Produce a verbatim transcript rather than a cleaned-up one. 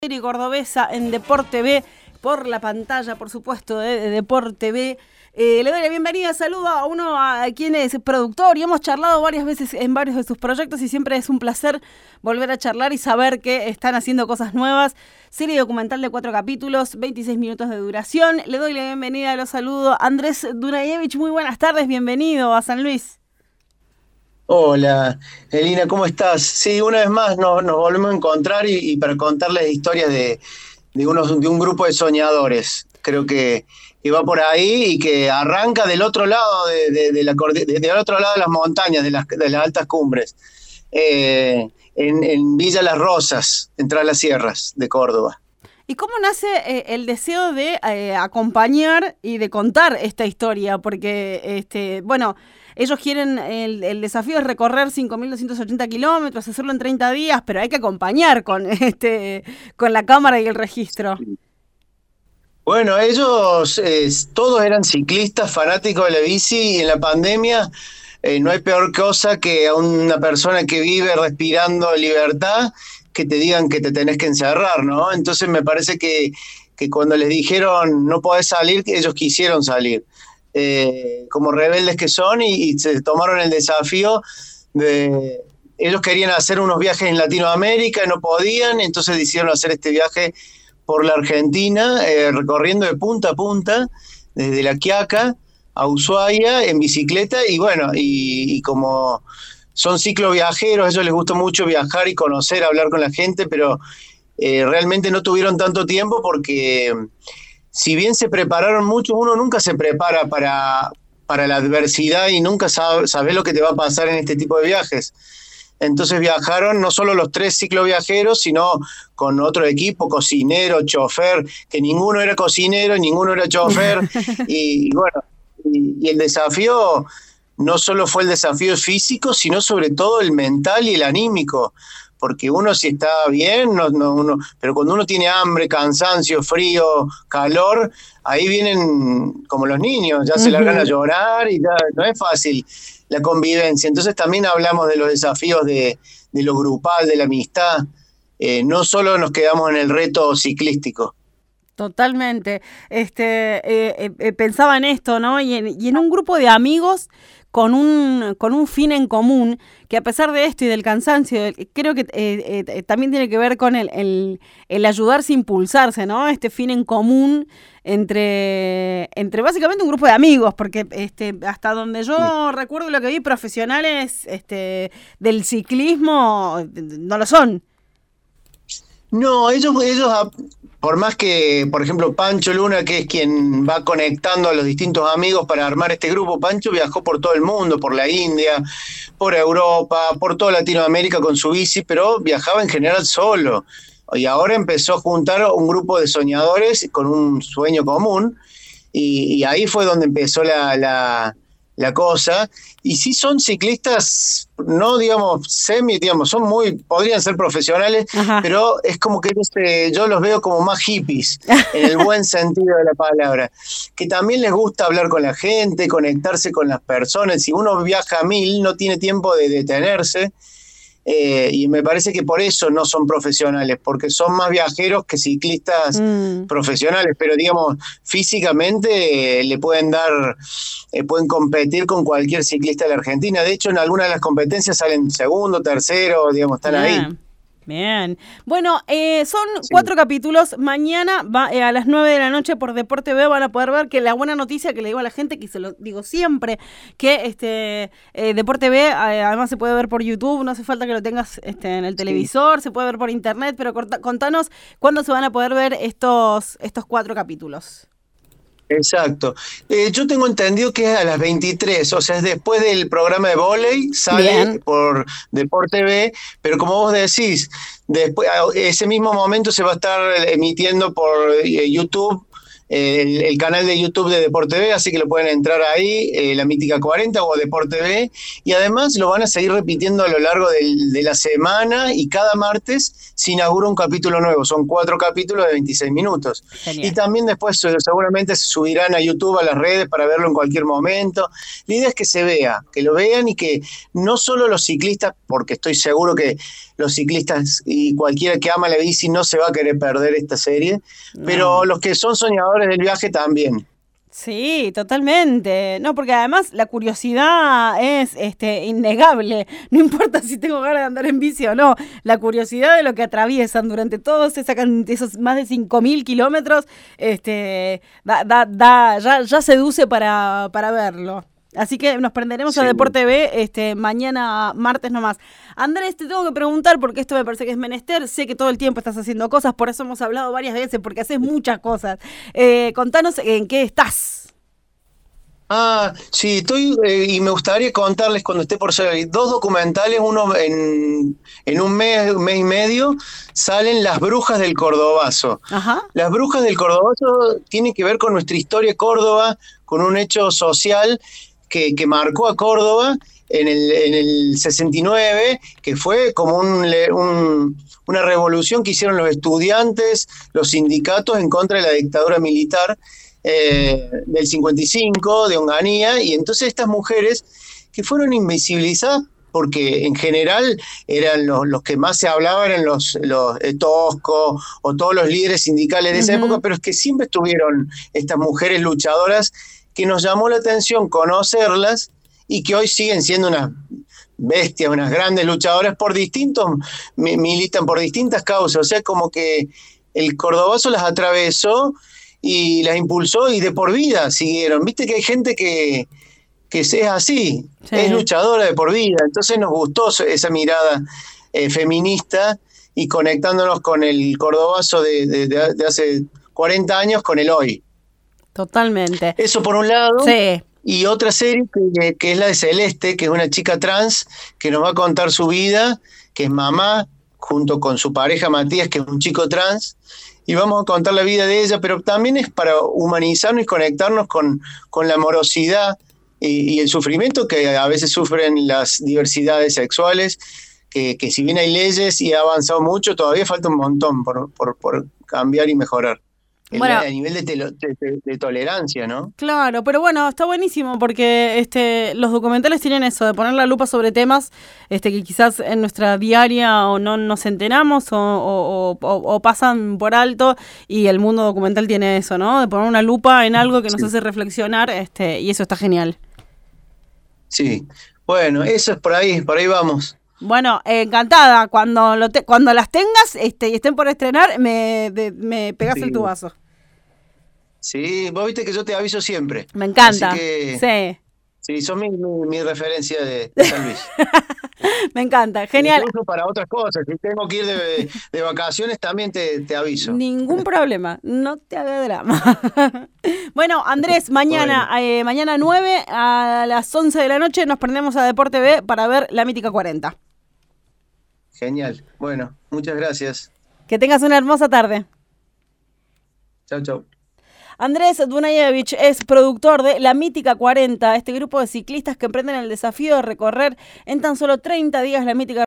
Serie cordobesa en Deporte B, por la pantalla, por supuesto, de, de Deporte B. Eh, le doy la bienvenida, saludo a uno a, a quien es productor y hemos charlado varias veces en varios de sus proyectos y siempre es un placer volver a charlar y saber que están haciendo cosas nuevas. Serie documental de cuatro capítulos, veintiséis minutos de duración. Le doy la bienvenida, los saludo. Andrés Dunayevich, muy buenas tardes, bienvenido a San Luis. Hola, Elina, ¿cómo estás? Sí, una vez más nos, nos volvemos a encontrar y, y para contarles historias de, de, unos, de un grupo de soñadores. Creo que, que va por ahí y que arranca del otro lado de, de, de la de, del otro lado de las montañas, de las, de las altas cumbres, eh, en, en Villa Las Rosas, entre las sierras de Córdoba. ¿Y cómo nace eh, el deseo de eh, acompañar y de contar esta historia? Porque, este, bueno, ellos quieren, el, el desafío es recorrer cinco mil doscientos ochenta kilómetros, hacerlo en treinta días, pero hay que acompañar con, este, con la cámara y el registro. Bueno, ellos eh, todos eran ciclistas, fanáticos de la bici, y en la pandemia eh, no hay peor cosa que a una persona que vive respirando libertad que te digan que te tenés que encerrar, ¿no? Entonces me parece que, que cuando les dijeron no podés salir, ellos quisieron salir, eh, como rebeldes que son, y, y se tomaron el desafío de... Ellos querían hacer unos viajes en Latinoamérica, no podían, entonces decidieron hacer este viaje por la Argentina, eh, recorriendo de punta a punta, desde La Quiaca a Ushuaia, en bicicleta, y bueno, y, y como... son cicloviajeros, a ellos les gusta mucho viajar y conocer, hablar con la gente, pero eh, realmente no tuvieron tanto tiempo porque si bien se prepararon mucho, uno nunca se prepara para, para la adversidad y nunca sabe, sabe lo que te va a pasar en este tipo de viajes. Entonces viajaron no solo los tres cicloviajeros, sino con otro equipo, cocinero, chofer, que ninguno era cocinero, ninguno era chofer, y, y bueno, y, y el desafío... no solo fue el desafío físico, sino sobre todo el mental y el anímico, porque uno si está bien, no, no, uno, pero cuando uno tiene hambre, cansancio, frío, calor, ahí vienen como los niños, ya se uh-huh. largan a llorar y ya no es fácil la convivencia. Entonces también hablamos de los desafíos de, de lo grupal, de la amistad, eh, no solo nos quedamos en el reto ciclístico. Totalmente. Este, eh, eh, pensaba en esto, ¿no? Y en, y en un grupo de amigos con un con un fin en común, que a pesar de esto y del cansancio, creo que eh, eh, también tiene que ver con el, el, el ayudarse a impulsarse, ¿no? Este fin en común entre, entre básicamente un grupo de amigos, porque este, hasta donde yo sí. recuerdo lo que vi, profesionales este, del ciclismo no lo son. No, ellos, ellos, por más que, por ejemplo, Pancho Luna, que es quien va conectando a los distintos amigos para armar este grupo, Pancho viajó por todo el mundo, por la India, por Europa, por toda Latinoamérica con su bici, pero viajaba en general solo. Y ahora empezó a juntar un grupo de soñadores con un sueño común, y, y ahí fue donde empezó la... la la cosa, y sí son ciclistas, no digamos semi, digamos, son muy, podrían ser profesionales, Ajá. pero es como que ellos, eh, yo los veo como más hippies, en el buen sentido de la palabra, que también les gusta hablar con la gente, conectarse con las personas. Si uno viaja a mil, no tiene tiempo de detenerse, eh, y me parece que por eso no son profesionales, porque son más viajeros que ciclistas mm. profesionales, pero digamos, físicamente eh, le pueden dar, eh, pueden competir con cualquier ciclista de la Argentina. De hecho, en algunas de las competencias salen segundo, tercero, digamos, están yeah. ahí. Bien. Bueno, eh, son sí. cuatro capítulos. Mañana va, eh, a las nueve de la noche por Deporte B van a poder ver que la buena noticia que le digo a la gente, que se lo digo siempre, que este eh, Deporte B eh, además se puede ver por YouTube, no hace falta que lo tengas este, en el televisor, sí. se puede ver por internet, pero corta, contanos cuándo se van a poder ver estos, estos cuatro capítulos. Exacto. Eh, yo tengo entendido que es a las veintitrés, o sea, es después del programa de vóley, sale Bien. por Deporte B, pero como vos decís, después, ese mismo momento se va a estar emitiendo por eh, YouTube, eh, el, el canal de YouTube de Deporte B, así que lo pueden entrar ahí, eh, La Mítica cuarenta o Deporte B, y además lo van a seguir repitiendo a lo largo del, de la semana, y cada martes se inaugura un capítulo nuevo. Son cuatro capítulos de veintiséis minutos. Genial. Y también después seguramente se subirán a YouTube, a las redes, para verlo en cualquier momento. La idea es que se vea, que lo vean, y que no solo los ciclistas, porque estoy seguro que los ciclistas y cualquiera que ama la bici no se va a querer perder esta serie, no. Pero los que son soñadores del viaje también. Sí, totalmente. No, porque además la curiosidad es este innegable. No importa si tengo ganas de andar en bici o no. La curiosidad de lo que atraviesan durante todos esa, esos más de cinco mil kilómetros, este, da, da, da, ya, ya seduce para, para verlo. Así que nos prenderemos sí. a Deporte B este, mañana martes nomás. Andrés, te tengo que preguntar, porque esto me parece que es menester. Sé que todo el tiempo estás haciendo cosas, por eso hemos hablado varias veces, porque haces muchas cosas. Eh, contanos en qué estás. Ah, sí, estoy eh, y me gustaría contarles cuando esté por salir dos documentales, uno en, en un mes, un mes y medio, salen Las Brujas del Cordobazo. Ajá. Las Brujas del Cordobazo tienen que ver con nuestra historia de Córdoba, con un hecho social que, que marcó a Córdoba en el, en el sesenta y nueve, que fue como un, un, una revolución que hicieron los estudiantes, los sindicatos en contra de la dictadura militar eh, del cincuenta y cinco, de Onganía, y entonces estas mujeres que fueron invisibilizadas, porque en general eran los, los que más se hablaban, eran los, los eh, Tosco o todos los líderes sindicales de esa uh-huh. época, pero es que siempre estuvieron estas mujeres luchadoras que nos llamó la atención conocerlas y que hoy siguen siendo unas bestias, unas grandes luchadoras por distintos, militan por distintas causas, o sea, como que el Cordobazo las atravesó y las impulsó y de por vida siguieron. Viste que hay gente que, que es así, sí. es luchadora de por vida, entonces nos gustó esa mirada eh, feminista y conectándonos con el Cordobazo de, de, de hace cuarenta años con el hoy. Totalmente. Eso por un lado. Sí. Y otra serie que, que es la de Celeste, que es una chica trans que nos va a contar su vida, que es mamá, junto con su pareja Matías, que es un chico trans, y vamos a contar la vida de ella, pero también es para humanizarnos y conectarnos con, con la amorosidad y, y el sufrimiento que a veces sufren las diversidades sexuales, que, que si bien hay leyes y ha avanzado mucho, todavía falta un montón por, por, por cambiar y mejorar. Bueno, a nivel de, telo, de, de, de tolerancia, ¿no? Claro, pero bueno, está buenísimo porque este los documentales tienen eso, de poner la lupa sobre temas este que quizás en nuestra diaria o no nos enteramos o, o, o, o pasan por alto, y el mundo documental tiene eso, ¿no? De poner una lupa en algo que nos sí. hace reflexionar, este y eso está genial. Sí, bueno, eso es por ahí, por ahí vamos. Bueno, eh, encantada. Cuando lo te, cuando las tengas este, y estén por estrenar, me, de, me pegas sí. el tubazo. Sí, vos viste que yo te aviso siempre. Me encanta. Así que, sí. Sí, son mi, mi, mi referencia de, de San Luis. Me encanta, genial. Incluso para otras cosas. Si tengo que ir de, de vacaciones, también te, te aviso. Ningún problema. No te hagas drama. Bueno, Andrés, mañana, bueno. eh, mañana nueve a las once de la noche nos prendemos a Deporte B para ver la mítica cuarenta. Genial. Bueno, muchas gracias. Que tengas una hermosa tarde. Chau, chau. Andrés Dunayevich es productor de La Mítica cuarenta, este grupo de ciclistas que emprenden el desafío de recorrer en tan solo treinta días la mítica